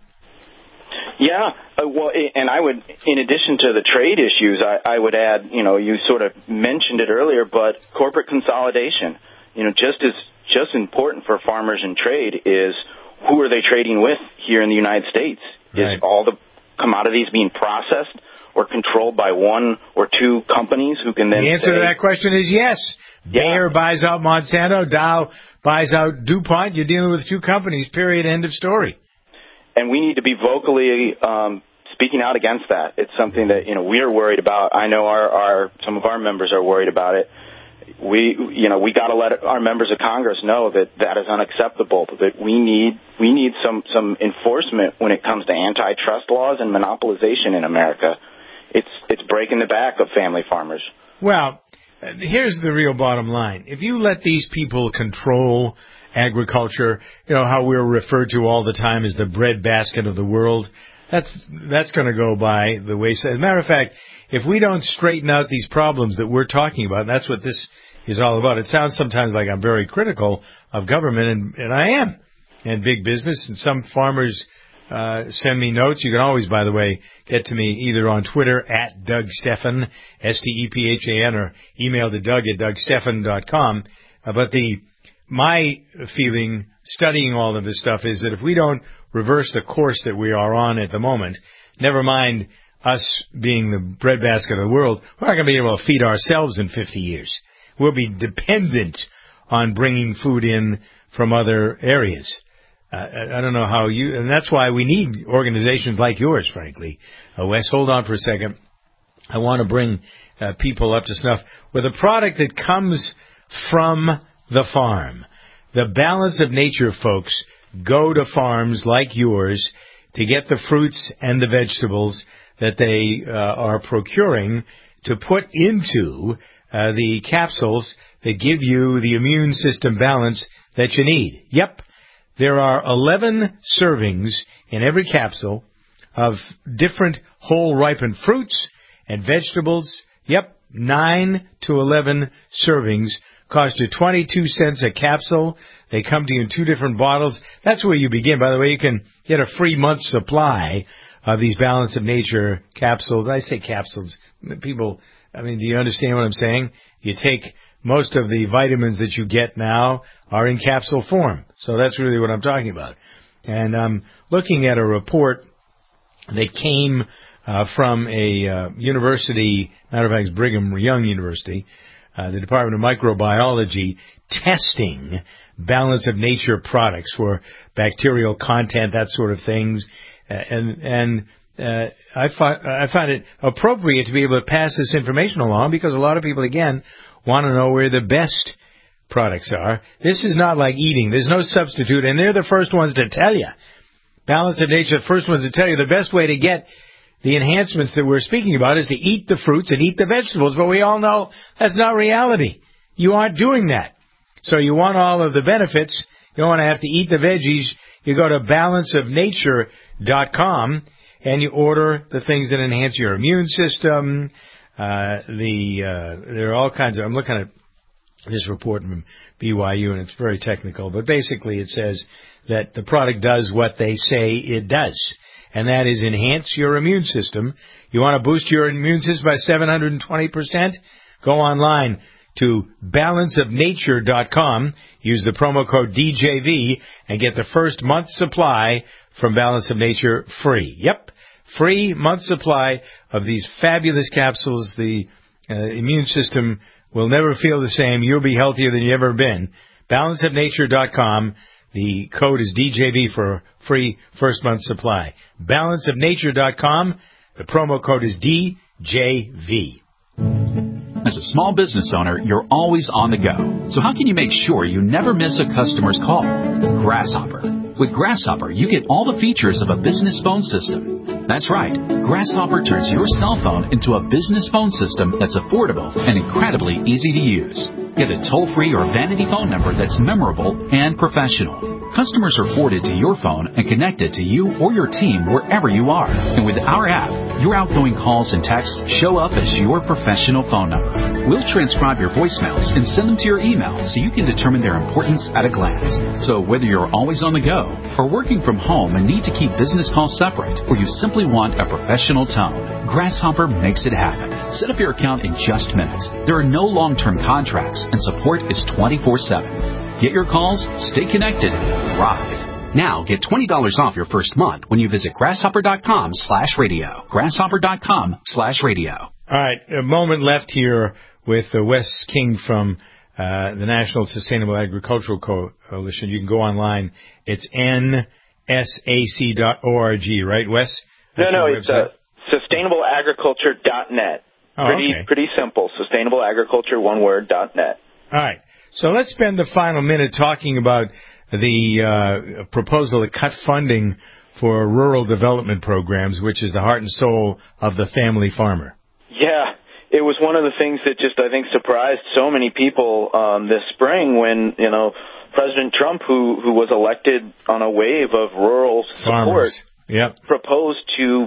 Yeah, uh, well, and I would, in addition to the trade issues, I, I would add, you know, you sort of mentioned it earlier, but corporate consolidation. You know, just as just important for farmers and trade is who are they trading with here in the United States? Right. Is all the commodities being processed or controlled by one or two companies who can then The answer say, to that question is yes. Yeah. Bayer buys out Monsanto, Dow buys out DuPont. You're dealing with two companies, period, end of story. And we need to be vocally um, speaking out against that. It's something that, you know, we are worried about. I know our, our some of our members are worried about it. We, you know, we got to let our members of Congress know that that is unacceptable. That we need we need some some enforcement when it comes to antitrust laws and monopolization in America. It's it's breaking the back of family farmers. Well, here's the real bottom line. If you let these people control agriculture, you know, how we're referred to all the time as the breadbasket of the world, that's that's going to go by the wayside. As a matter of fact, if we don't straighten out these problems that we're talking about, and that's what this is all about. It sounds sometimes like I'm very critical of government, and, and I am, and big business, and some farmers uh, send me notes. You can always, by the way, get to me either on Twitter at Doug Stephan, S T E P H A N, or email to Doug at Doug Stephan dot com. Uh, but the my feeling studying all of this stuff is that if we don't reverse the course that we are on at the moment, never mind us being the breadbasket of the world, we're not going to be able to feed ourselves in fifty years. We'll be dependent on bringing food in from other areas. Uh, I, I don't know how you, and that's why we need organizations like yours, frankly. Uh, Wes, hold on for a second. I want to bring uh, people up to snuff with a product that comes from the farm. The balance of nature folks go to farms like yours to get the fruits and the vegetables that they uh, are procuring to put into uh, the capsules that give you the immune system balance that you need. Yep, there are eleven servings in every capsule of different whole ripened fruits and vegetables. Yep, nine to eleven servings cost you twenty-two cents a capsule. They come to you in two different bottles. That's where you begin. By the way, you can get a free month's supply of these Balance of Nature capsules. I say capsules. People, I mean, do you understand what I'm saying? You take most of the vitamins that you get now are in capsule form. So that's really what I'm talking about. And I'm looking at a report that came uh, from a uh, university, matter of fact, it's Brigham Young University, uh, the Department of Microbiology, testing Balance of Nature products for bacterial content, that sort of things. Uh, and and uh, I, fi- I find it appropriate to be able to pass this information along because a lot of people, again, want to know where the best products are. This is not like eating. There's no substitute, and they're the first ones to tell you. Balance of Nature, the first ones to tell you the best way to get the enhancements that we're speaking about is to eat the fruits and eat the vegetables, but we all know that's not reality. You aren't doing that. So you want all of the benefits. You don't want to have to eat the veggies. You go to balance of nature dot com and you order the things that enhance your immune system. Uh, the uh, there are all kinds of. I'm looking at this report from B Y U, and it's very technical, but basically it says that the product does what they say it does, and that is enhance your immune system. You want to boost your immune system by seven hundred twenty percent? Go online to balance of nature dot com, use the promo code D J V, and get the first month supply from Balance of Nature free. Yep, free month supply of these fabulous capsules. The uh, immune system will never feel the same. You'll be healthier than you've ever been. balance of nature dot com. The code is D J V for a free first month supply. balance of nature dot com. The promo code is D J V. As a small business owner, you're always on the go. So how can you make sure you never miss a customer's call? Grasshopper. With Grasshopper, you get all the features of a business phone system. That's right. Grasshopper turns your cell phone into a business phone system that's affordable and incredibly easy to use. Get a toll-free or vanity phone number that's memorable and professional. Customers are forwarded to your phone and connected to you or your team wherever you are. And with our app, your outgoing calls and texts show up as your professional phone number. We'll transcribe your voicemails and send them to your email so you can determine their importance at a glance. So whether you're always on the go or working from home and need to keep business calls separate, or you simply want a professional tone, Grasshopper makes it happen. Set up your account in just minutes. There are no long-term contracts, and support is twenty-four seven. Get your calls, stay connected, thrive. Now get twenty dollars off your first month when you visit grasshopper dot com slash radio. grasshopper dot com slash radio. All right, a moment left here with uh, Wes King from uh, the National Sustainable Agricultural Coalition. You can go online. It's N S A C dot org, right, Wes? That's no, no, it's uh, sustainable agriculture dot net. Oh, pretty, okay. pretty simple. Sustainable Agriculture, one word, dot net. All right. So let's spend the final minute talking about the uh, proposal to cut funding for rural development programs, which is the heart and soul of the family farmer. Yeah, it was one of the things that just, I think, surprised so many people um, this spring when, you know, President Trump, who, who was elected on a wave of rural support, yep. proposed to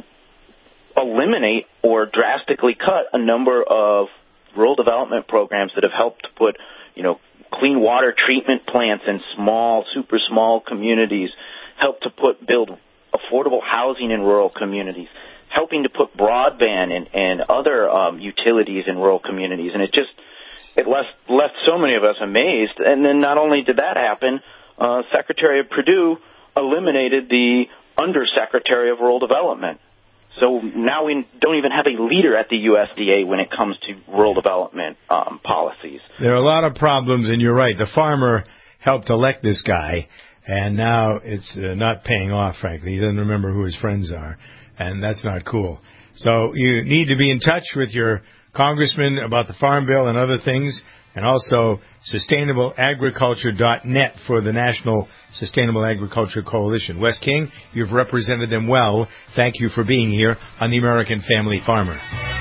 eliminate or drastically cut a number of rural development programs that have helped to put, you know, clean water treatment plants in small, super small communities, help to put build affordable housing in rural communities, helping to put broadband and, and other um, utilities in rural communities. And it just, it left, left so many of us amazed. And then not only did that happen, uh, Secretary of Perdue eliminated the Undersecretary of Rural Development. So now we don't even have a leader at the U S D A when it comes to rural development um, policies. There are a lot of problems, and you're right. The farmer helped elect this guy, and now it's uh, not paying off, frankly. He doesn't remember who his friends are, and that's not cool. So you need to be in touch with your congressman about the Farm Bill and other things, and also sustainable agriculture dot net for the National Sustainable Agriculture Coalition. Wes King, you've represented them well. Thank you for being here on the American Family Farmer.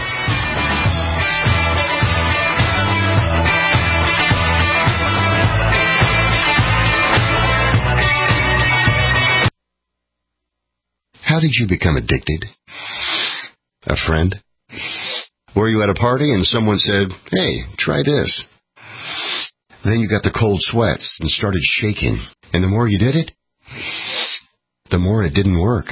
How did you become addicted? A friend? Were you at a party and someone said, "Hey, try this"? Then you got the cold sweats and started shaking. And the more you did it, the more it didn't work.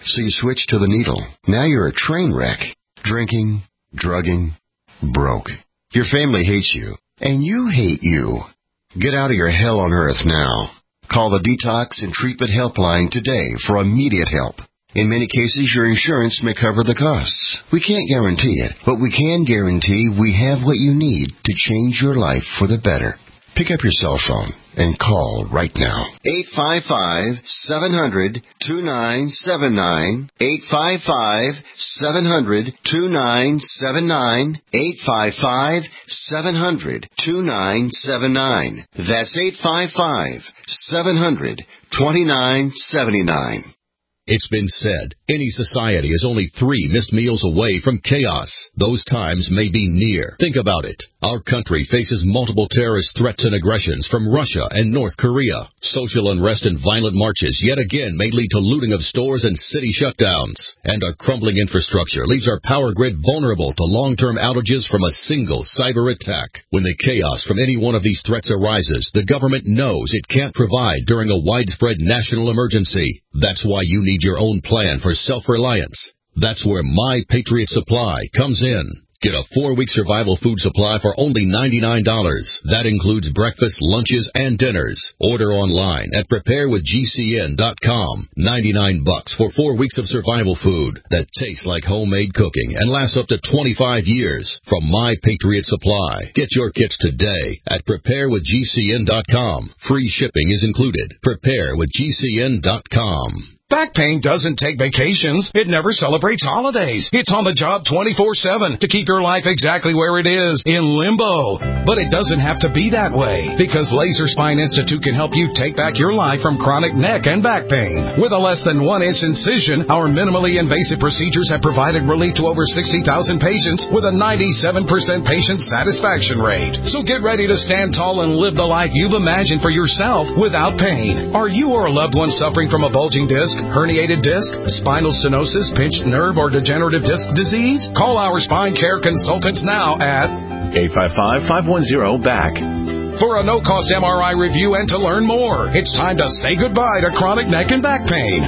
so you switched to the needle. Now you're a train wreck. Drinking, drugging, broke. Your family hates you, and you hate you. Get out of your hell on earth now. Call the Detox and Treatment Helpline today for immediate help. In many cases, your insurance may cover the costs. We can't guarantee it, but we can guarantee we have what you need to change your life for the better. Pick up your cell phone and call right now. eight five five, seven hundred, two nine seven nine. eight five five, seven hundred, two nine seven nine. eight five five, seven hundred, two nine seven nine. That's eight five five, seven hundred, two nine seven nine. It's been said, any society is only three missed meals away from chaos. Those times may be near. Think about it. Our country faces multiple terrorist threats and aggressions from Russia and North Korea. Social unrest and violent marches yet again may lead to looting of stores and city shutdowns. And our crumbling infrastructure leaves our power grid vulnerable to long-term outages from a single cyber attack. When the chaos from any one of these threats arises, the government knows it can't provide during a widespread national emergency. That's why you need your own plan for self-reliance. That's where My Patriot Supply comes in. Get a four-week survival food supply for only ninety-nine dollars. That includes breakfast, lunches, and dinners. Order online at prepare with G C N dot com. ninety-nine bucks for four weeks of survival food that tastes like homemade cooking and lasts up to twenty-five years from My Patriot Supply. Get your kits today at prepare with G C N dot com. Free shipping is included. prepare with G C N dot com. Back pain doesn't take vacations. It never celebrates holidays. It's on the job twenty-four seven to keep your life exactly where it is, in limbo. But it doesn't have to be that way, because Laser Spine Institute can help you take back your life from chronic neck and back pain. With a less than one inch incision, our minimally invasive procedures have provided relief to over sixty thousand patients with a ninety-seven percent patient satisfaction rate. So get ready to stand tall and live the life you've imagined for yourself without pain. Are you or a loved one suffering from a bulging disc, herniated disc, spinal stenosis, pinched nerve, or degenerative disc disease? Call our spine care consultants now at eight five five, five one zero, B A C. For a no-cost M R I review and to learn more. It's time to say goodbye to chronic neck and back pain.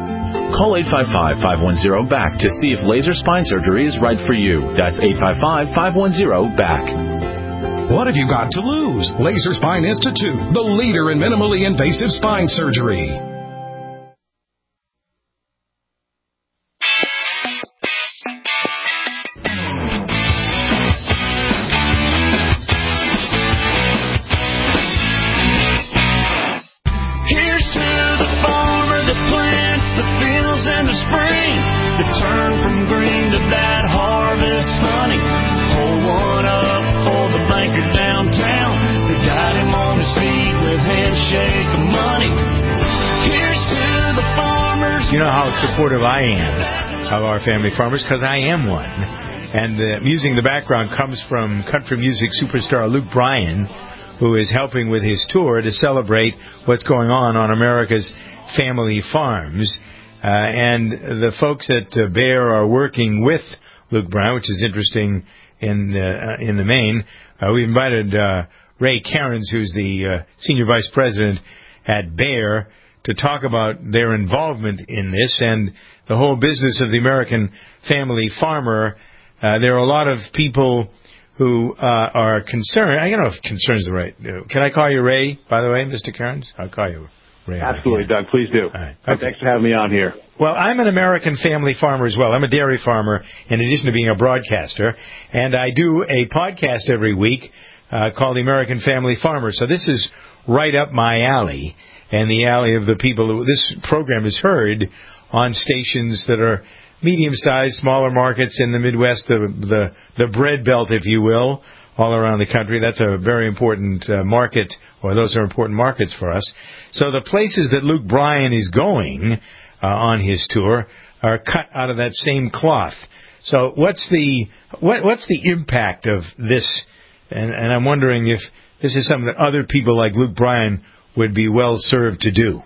Call eight five five, five one zero, B A C to see if laser spine surgery is right for you. That's eight five five, five one zero, B A C. What have you got to lose? Laser Spine Institute, the leader in minimally invasive spine surgery. You know how supportive I am of our family farmers, because I am one. And the music in the background comes from country music superstar Luke Bryan, who is helping with his tour to celebrate what's going on on America's family farms. Uh, and the folks at uh, Bayer are working with Luke Bryan, which is interesting in the, uh, in the main. Uh, we invited uh, Ray Cairns, who's the uh, senior vice president at Bayer, to talk about their involvement in this and the whole business of the American family farmer. Uh, there are a lot of people who uh, are concerned. I don't know if concern is the right. Uh, can I call you Ray, by the way, Mister Cairns? I'll call you Ray. Absolutely, Doug. Please do. All right. Okay. Thanks for having me on here. Well, I'm an American family farmer as well. I'm a dairy farmer in addition to being a broadcaster. And I do a podcast every week uh, called The American Family Farmer. So this is right up my alley and the alley of the people who this program is heard on stations that are medium-sized, smaller markets in the Midwest, the the, the bread belt, if you will, all around the country. That's a very important uh, market, or those are important markets for us. So the places that Luke Bryan is going uh, on his tour are cut out of that same cloth. So what's the what, what's the impact of this? And, and I'm wondering if this is something that other people like Luke Bryan would be well served to do.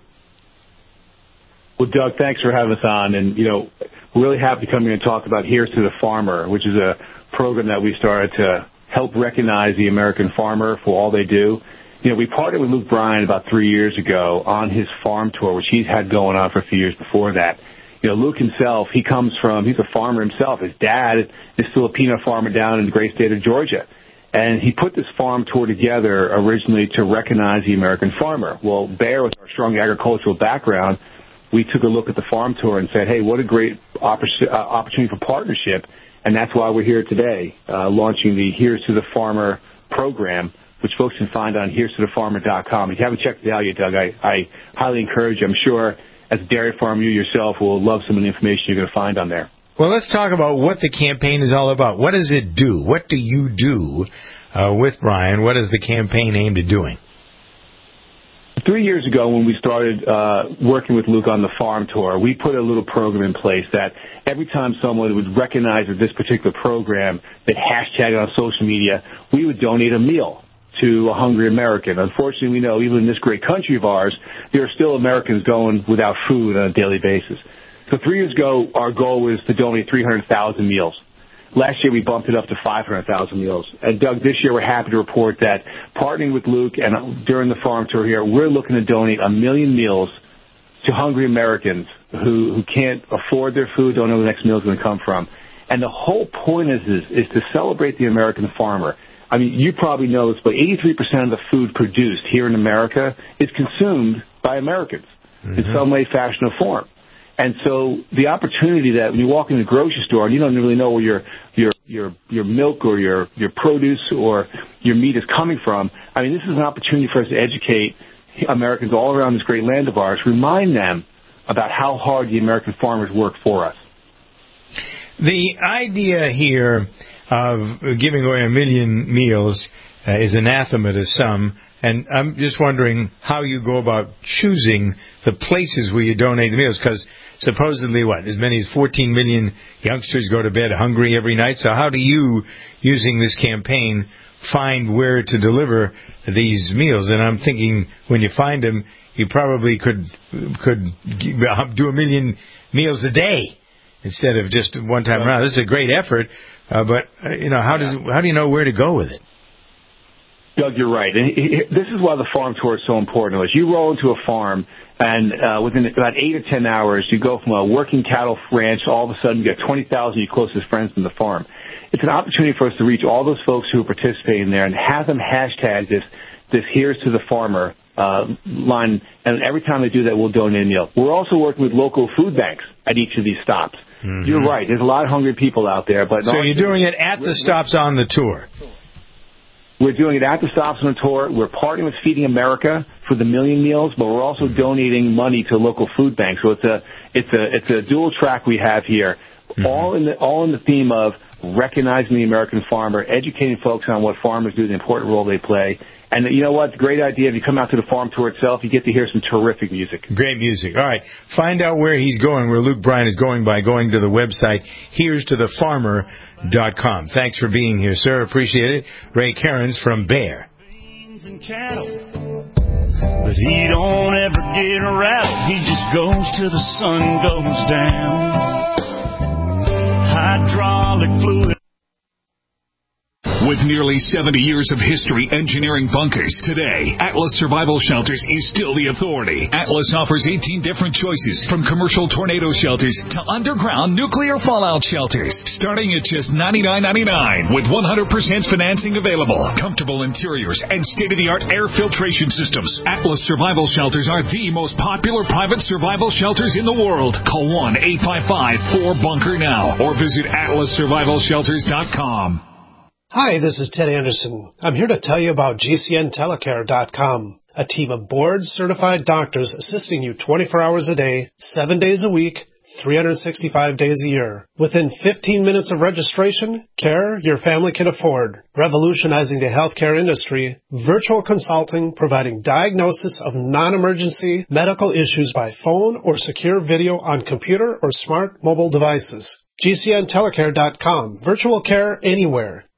Well, Doug, thanks for having us on. And, you know, we're really happy to come here and talk about Here's to the Farmer, which is a program that we started to help recognize the American farmer for all they do. You know, we partnered with Luke Bryan about three years ago on his farm tour, which he's had going on for a few years before that. You know, Luke himself, he comes from, he's a farmer himself. His dad is still a peanut farmer down in the great state of Georgia. And he put this farm tour together originally to recognize the American farmer. Well, Bear, with our strong agricultural background, we took a look at the farm tour and said, hey, what a great opportunity for partnership. And that's why we're here today, uh, launching the Here's to the Farmer program, which folks can find on here's to the farmer dot com. If you haven't checked it out yet, Doug, I, I highly encourage you. I'm sure as a dairy farmer, you yourself will love some of the information you're going to find on there. Well, let's talk about what the campaign is all about. What does it do? What do you do uh, with Brian? What is the campaign aimed at doing? Three years ago, when we started uh, working with Luke on the farm tour, we put a little program in place that every time someone would recognize this particular program, that hashtag it on social media, we would donate a meal to a hungry American. Unfortunately, we know even in this great country of ours, there are still Americans going without food on a daily basis. So three years ago, our goal was to donate three hundred thousand meals. Last year, we bumped it up to five hundred thousand meals. And, Doug, this year we're happy to report that partnering with Luke and during the farm tour here, we're looking to donate a million meals to hungry Americans who, who can't afford their food, don't know where the next meal is going to come from. And the whole point is, is, is to celebrate the American farmer. I mean, you probably know this, but eighty-three percent of the food produced here in America is consumed by Americans mm-hmm. in some way, fashion, or form. And so the opportunity that when you walk in the grocery store and you don't really know where your your your your milk or your your produce or your meat is coming from, I mean, this is an opportunity for us to educate Americans all around this great land of ours, remind them about how hard the American farmers work for us. The idea here of giving away a million meals uh, is anathema to some. And I'm just wondering how you go about choosing the places where you donate the meals, because supposedly, what, as many as fourteen million youngsters go to bed hungry every night. So how do you, using this campaign, find where to deliver these meals? And I'm thinking when you find them, you probably could could do a million meals a day instead of just one time around. This is a great effort, uh, but uh, you know, how does how do you know where to go with it? Doug, you're right. And this is why the farm tour is so important to us. You roll into a farm, and uh, within about eight or ten hours, you go from a working cattle ranch, all of a sudden you get twenty thousand of your closest friends from the farm. It's an opportunity for us to reach all those folks who are participating there and have them hashtag this, this Here's to the Farmer uh, line, and every time they do that, we'll donate a meal. We're also working with local food banks at each of these stops. Mm-hmm. You're right. There's a lot of hungry people out there. But so you're doing it at the stops on the tour. We're doing it at the stops on the tour. We're partnering with Feeding America for the million meals, but we're also donating money to local food banks. So it's a it's a it's a dual track we have here, mm-hmm. all in the all in the theme of recognizing the American farmer, educating folks on what farmers do, the important role they play. And you know what? It's a great idea. If you come out to the farm tour itself, you get to hear some terrific music. Great music. All right. Find out where he's going, where Luke Bryan is going, by going to the website here's to the farmer dot com. Thanks for being here, sir. Appreciate it. Ray Cairns from Bear. And cattle, but he don't ever get rattled. He just goes till the sun goes down. Hydraulic fluid. With nearly seventy years of history engineering bunkers, today, Atlas Survival Shelters is still the authority. Atlas offers eighteen different choices, from commercial tornado shelters to underground nuclear fallout shelters, starting at just ninety-nine ninety-nine with one hundred percent financing available. Comfortable interiors and state-of-the-art air filtration systems. Atlas Survival Shelters are the most popular private survival shelters in the world. Call one eight five five four bunker now or visit atlas survival shelters dot com. Hi, this is Ted Anderson. I'm here to tell you about G C N telecare dot com, a team of board-certified doctors assisting you twenty-four hours a day, seven days a week, three hundred sixty-five days a year. Within fifteen minutes of registration, care your family can afford. Revolutionizing the healthcare industry, virtual consulting providing diagnosis of non-emergency medical issues by phone or secure video on computer or smart mobile devices. G C N telecare dot com. Virtual care anywhere.